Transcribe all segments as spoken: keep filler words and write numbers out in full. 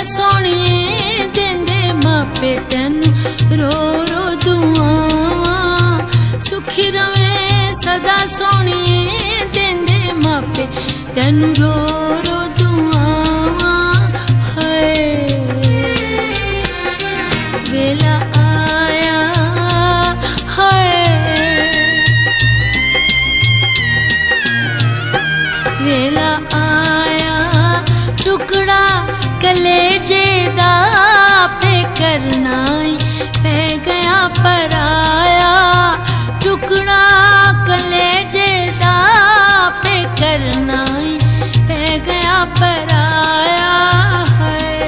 सोहणिए देंदे मापे तैनू रो रो दुआवां सुखी रवे सदा सोहणिए देंदे मापे तैनू रो रो दुआवां हाय वेला आया हाय वेला आया टुकड़ा कलेजे दा पे करना पै गया पराया टुकड़ा कलेजे दा पे करना पै गया पराया है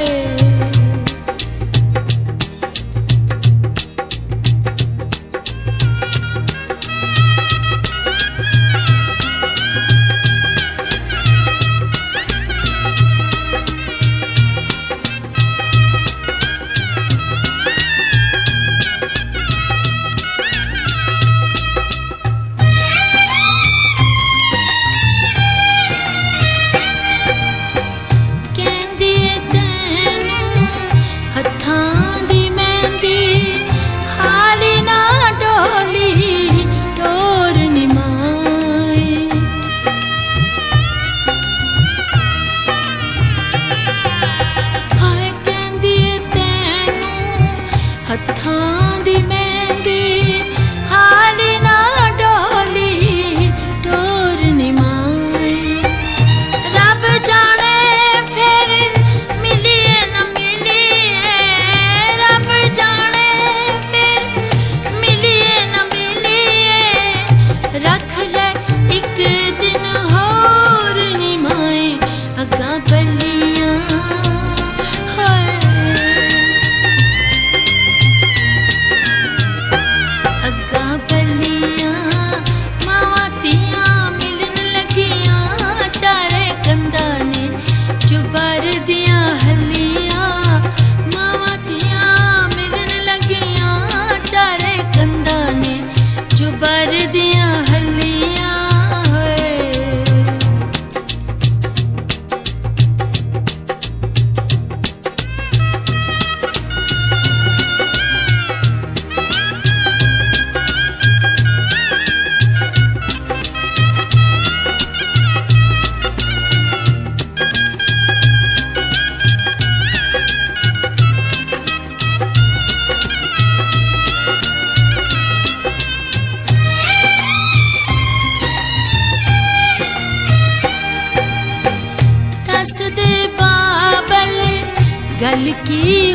गल की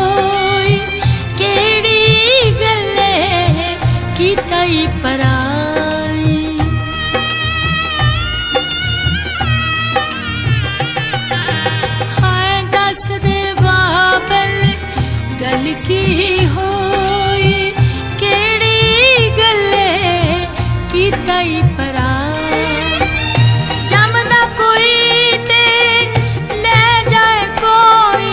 होई केड़ी गल्ले की तई पराई हाय दस दे बाबल गल की होई केड़ी गल्ले की तई पराई जमदा कोई ते ले जाए कोई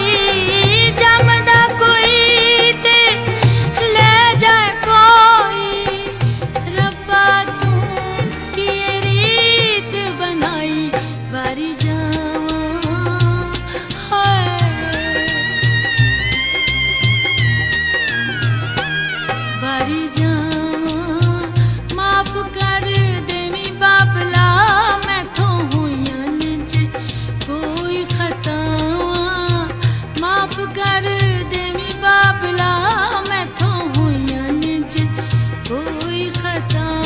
माफ कर देवी बाबला मैं तो हुईं निज कोई खतावां माफ कर देवी बाबला मैं तो हुईं निज कोई खता